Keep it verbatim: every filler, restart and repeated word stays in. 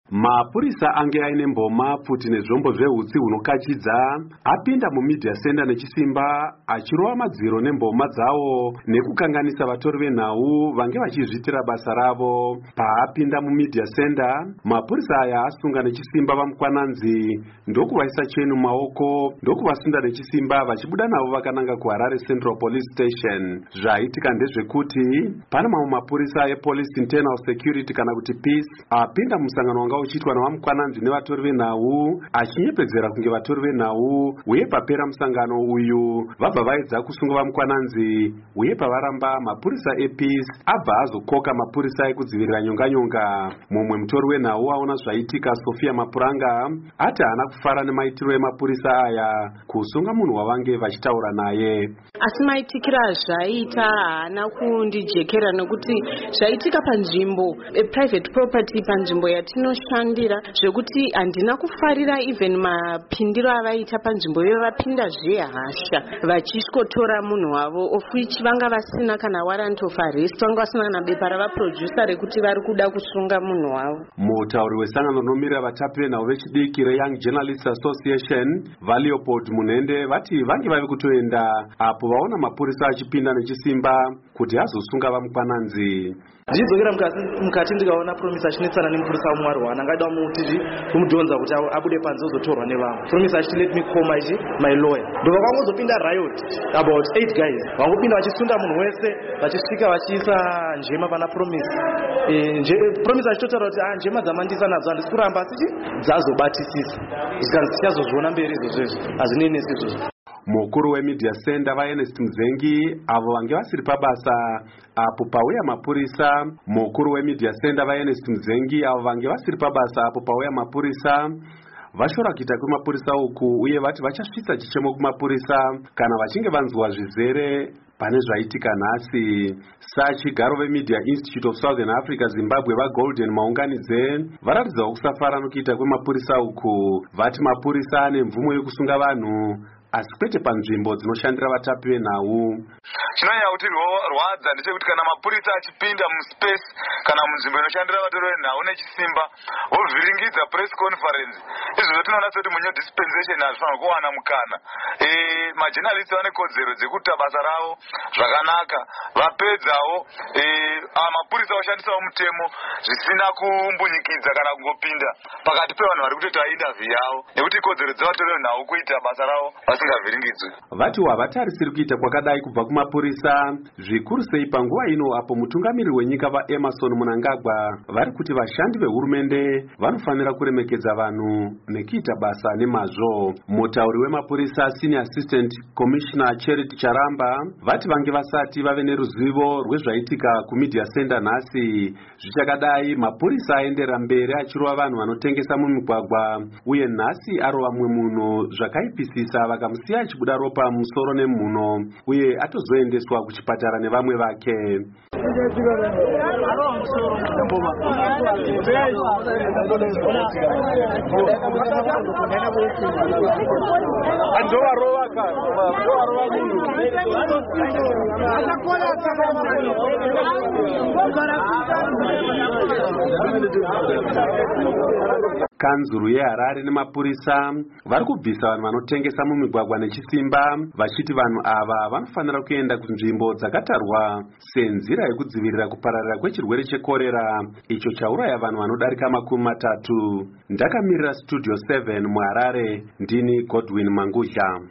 Mapurisa ange aine mboma pfuti nezvombo zvehutsi hunokachidza apinda mumedia center nechisimba achirova madziro nemboma dzawo nekukanganisa vatori venhau vange vachizvitira basa ravo. Paapinda mumedia center, mapurisa aya asunga nechisimba vamukwananzi ndokuvaisa chenu maoko ndokuvasunda nechisimba vachibuda navo vakananga kuHarare Central Police Station. Zvaitika ndezvekuti pane mamwe mapurisa ePolice Internal Security kana kuti Peace apinda musangano wanga uchitwa navamukwananzi nevatori venhau achinyepedzera kunge vatori venhau, uye papera musangano uyu vabva vaedza kusunga vamukwananzi, uye pavaramba mapurisa ePeace abva azokoka mapurisa ekudzivirira nyonganyonga. Mumwe mutori wenhau aona zvaitika, Sofia Mapuranga, ati haana kufara nemaitiro emapurisa aya kusunga munhu wavange vachitaura naye. Asi maitikira zvaita haana kundijekera nekuti zvaitika panzvimbo private property, panzvimbo yatinoshandira, zvekuti handina kufarira even mapindiro avaita panzvimbo iyo. Vapinda zvehasha vachishkotora munhu wavo, of which vanga vasina kana warrant of arrest, vanga vasina kana bepa ravaproducer rekuti vari kuda kusunga munhu wavo. Mutauri wesangano rinomira vatapi venhau vechidiki reYoung Journalists Association, vaLeopold Munende, vati vange vave kutoenda apo vaona mapurisa achipinda nechisimba kuti azosunga vamukwananzi. Ndichizokera mukati ndikaona Promise achinetsana nemupurisa wamwari wana ngaida mutiji kumudhonza kuti abude panze ozotorwa nevamwe. Promise achiti let me call my my lawyer. Ndobva kwangozopinda riot about eight guys. Vangopinda vachisunda munhu wese vachisvika vachiisa njema pana Promise. Eh nje Promise achitotaura kuti ah njema dzamandisa nadzo handisi kuramba asi dzazobatisisa. Zikanzi tichazozviona mberi izvozvo. Hazvinenesi izvozvo. Mukuru wemedia center vaErnest Mzengi avo vange vasiri pabasa apo pauya mapurisa. Mukuru wemedia center vaErnest Mzengi avo vange vasiri pabasa apo pauya mapurisa vashora kuita kwemapurisa uku, uye vati vachasvitsa chichemo kumapurisa kana vachinge vanzwa zvizere pane zvaitika nhasi. Sachigaro veMedia Institute of Southern Africa Zimbabwe vaGolden Maunganidze varatidzawo kusafara nokuita kwemapurisa uku. Vati mapurisa ane mvumo yekusunga vanhu asi kwete panzvimbo dzinoshandira vatapi venhau. Chinonyanya kuti rwadza ndechekuti kana mapurisa achipinda muspace kana munzvimbo inoshandira vatori venhau nechisimba vovhiringidza press conference, izvozvo tinoona sekuti munyo dispensation hazvifanira kuwana mukana. Eh majournalists vane kodzero dzekuita basa ravo zvakanaka, vapedzawo eh mapurisa oshandisawo mutemo zvisina kumbunyikidza kana kungopinda pakati pevanhu vari kutoita interview yavo, nekuti kodzero dzavatori venhau kuita basa ravo vasingavhiringidzwi. Vati havatarisiri kuita kwakadai kubva kumapurisa, zvikuru sei panguva ino apo mutungamiriri wenyika vaEmmerson Mnangagwa vari kuti vashandi vehurumende vanofanira kuremekedza vanhu nekuita basa nemazvo. Mutauri wemapurisa Senior Assistant Commissioner Charity Charamba vati vange vasati vave neruzivo rwezvaitika kumedia center nhasi. Zvichakadai mapurisa aenderera mberi achirova vanhu vanotengesa mumigwagwa, uye nhasi arova mumwe munhu zvakaipisisa vakamusiya achibuda ropa musoro nemhuno, uye atozoendeswa kuchipatara nevamwe vake. Kanzuru yeHarare nemapurisa vari kubvisa vanhu vanotengesa mumigwagwa nechisimba, vachiti vanhu ava vanofanira kuenda kunzvimbo dzakatarwa senzira yekudzivirira kupararira kwechirwere chekorera icho chauraya vanhu vanodarika makumi matatu. Ndakamirira Studio seven muHarare, ndini Godwin Mangudla.